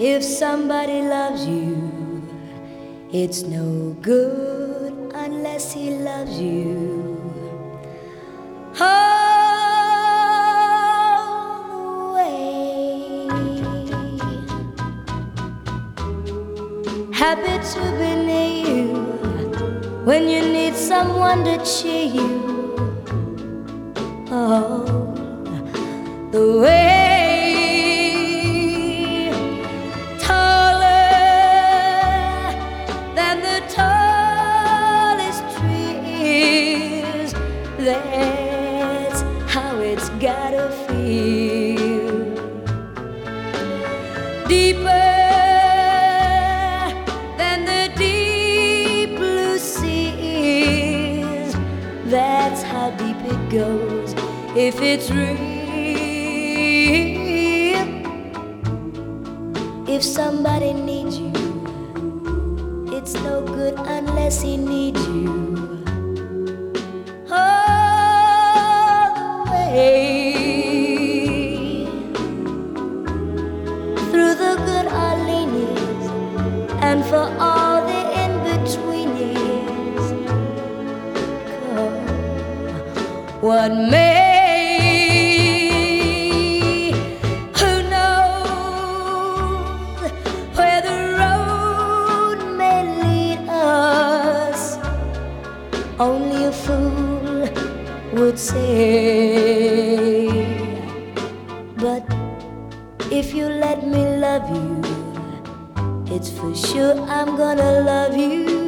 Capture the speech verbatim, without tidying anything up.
If somebody loves you, it's no good unless he loves you all the way. Happy to be near you when you need someone to cheer you. Oh, the way that's how it's gotta feel. Deeper than the deep blue seas, that's how deep it goes if it's real. If somebody needs you, it's no good unless he needs you. Through the good are lean years, and for all the in-between years, come what may. Who knows where the road may lead us? Only a fool would say. But if you let me love you, it's for sure I'm gonna love you